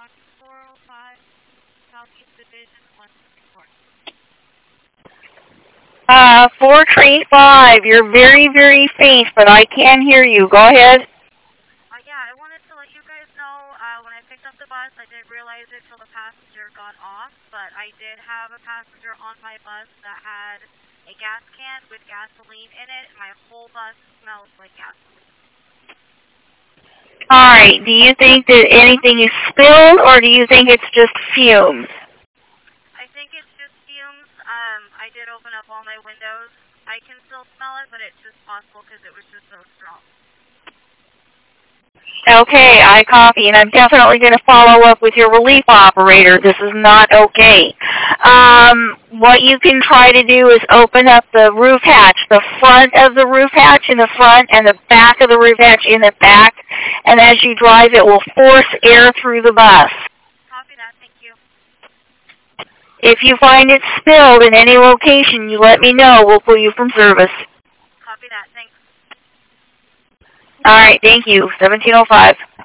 405 Southeast Division 164. 435. You're very, very faint, but I can hear you. Go ahead. Yeah, I wanted to let you guys know, when I picked up the bus, I didn't realize it till the passenger got off, but I did have a passenger on my bus that had a gas can with gasoline in it, and my whole bus smells like gasoline. Alright, do you think that anything is spilled, or do you think it's just fumes? I think it's just fumes. I did open up all my windows. I can still smell it, but it's just possible because it was just so strong. Okay, I copy, and I'm definitely going to follow up with your relief operator. This is not okay. What you can try to do is open up the roof hatch, the front of the roof hatch in the front and the back of the roof hatch in the back, and as you drive, it will force air through the bus. Copy that, thank you. If you find it spilled in any location, you let me know. We'll pull you from service. Copy that, thanks. All right, thank you. 1705.